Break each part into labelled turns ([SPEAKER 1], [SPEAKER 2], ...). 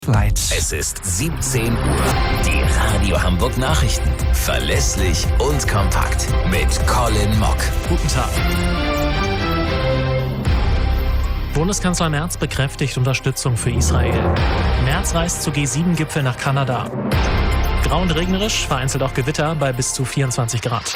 [SPEAKER 1] Lights.
[SPEAKER 2] Es ist 17 Uhr. Die Radio Hamburg Nachrichten. Verlässlich und kompakt. Mit Colin Mock.
[SPEAKER 3] Guten Tag. Bundeskanzler Merz bekräftigt Unterstützung für Israel. Merz reist zu G7-Gipfel nach Kanada. Grau und regnerisch, vereinzelt auch Gewitter bei bis zu 24 Grad.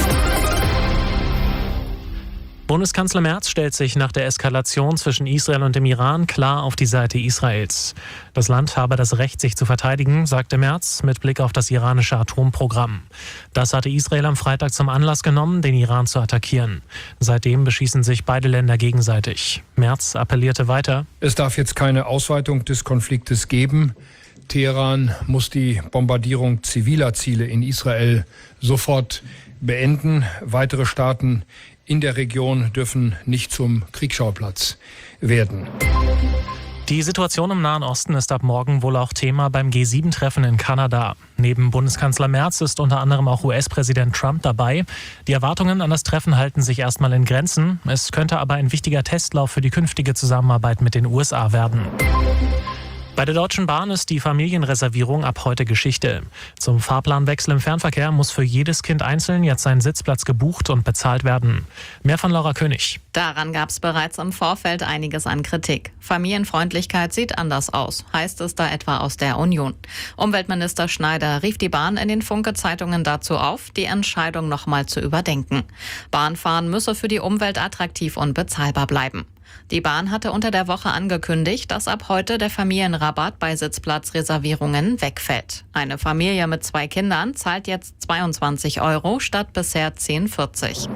[SPEAKER 3] Bundeskanzler Merz stellt sich nach der Eskalation zwischen Israel und dem Iran klar auf die Seite Israels. Das Land habe das Recht, sich zu verteidigen, sagte Merz mit Blick auf das iranische Atomprogramm. Das hatte Israel am Freitag zum Anlass genommen, den Iran zu attackieren. Seitdem beschießen sich beide Länder gegenseitig. Merz appellierte weiter:
[SPEAKER 4] Es darf jetzt keine Ausweitung des Konfliktes geben. Teheran muss die Bombardierung ziviler Ziele in Israel sofort beenden. Weitere Staaten in der Region dürfen nicht zum Kriegsschauplatz werden.
[SPEAKER 3] Die Situation im Nahen Osten ist ab morgen wohl auch Thema beim G7-Treffen in Kanada. Neben Bundeskanzler Merz ist unter anderem auch US-Präsident Trump dabei. Die Erwartungen an das Treffen halten sich erstmal in Grenzen. Es könnte aber ein wichtiger Testlauf für die künftige Zusammenarbeit mit den USA werden. Bei der Deutschen Bahn ist die Familienreservierung ab heute Geschichte. Zum Fahrplanwechsel im Fernverkehr muss für jedes Kind einzeln jetzt ein Sitzplatz gebucht und bezahlt werden. Mehr von Laura König.
[SPEAKER 5] Daran gab es bereits im Vorfeld einiges an Kritik. Familienfreundlichkeit sieht anders aus, heißt es da etwa aus der Union. Umweltminister Schneider rief die Bahn in den Funke-Zeitungen dazu auf, die Entscheidung nochmal zu überdenken. Bahnfahren müsse für die Umwelt attraktiv und bezahlbar bleiben. Die Bahn hatte unter der Woche angekündigt, dass ab heute der Familienrabatt bei Sitzplatzreservierungen wegfällt. Eine Familie mit 2 Kindern zahlt jetzt 22 € statt bisher 10,40 €.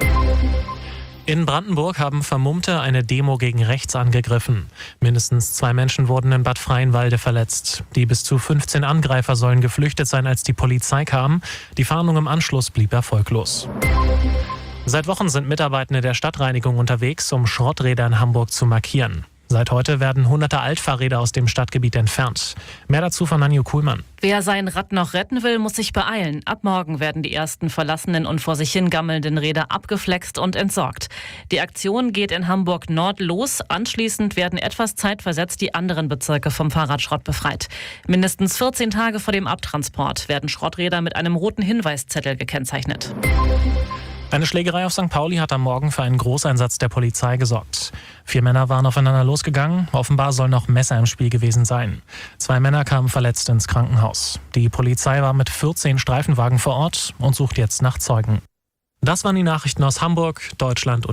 [SPEAKER 3] In Brandenburg haben Vermummte eine Demo gegen rechts angegriffen. Mindestens 2 Menschen wurden in Bad Freienwalde verletzt. Die bis zu 15 Angreifer sollen geflüchtet sein, als die Polizei kam. Die Fahndung im Anschluss blieb erfolglos. Seit Wochen sind Mitarbeitende der Stadtreinigung unterwegs, um Schrotträder in Hamburg zu markieren. Seit heute werden hunderte Altfahrräder aus dem Stadtgebiet entfernt. Mehr dazu von Nanju Kuhlmann.
[SPEAKER 6] Wer sein Rad noch retten will, muss sich beeilen. Ab morgen werden die ersten verlassenen und vor sich hingammelnden Räder abgeflext und entsorgt. Die Aktion geht in Hamburg Nord los. Anschließend werden etwas zeitversetzt die anderen Bezirke vom Fahrradschrott befreit. Mindestens 14 Tage vor dem Abtransport werden Schrotträder mit einem roten Hinweiszettel gekennzeichnet.
[SPEAKER 3] Eine Schlägerei auf St. Pauli hat am Morgen für einen Großeinsatz der Polizei gesorgt. 4 Männer waren aufeinander losgegangen. Offenbar sollen noch Messer im Spiel gewesen sein. 2 Männer kamen verletzt ins Krankenhaus. Die Polizei war mit 14 Streifenwagen vor Ort und sucht jetzt nach Zeugen. Das waren die Nachrichten aus Hamburg, Deutschland und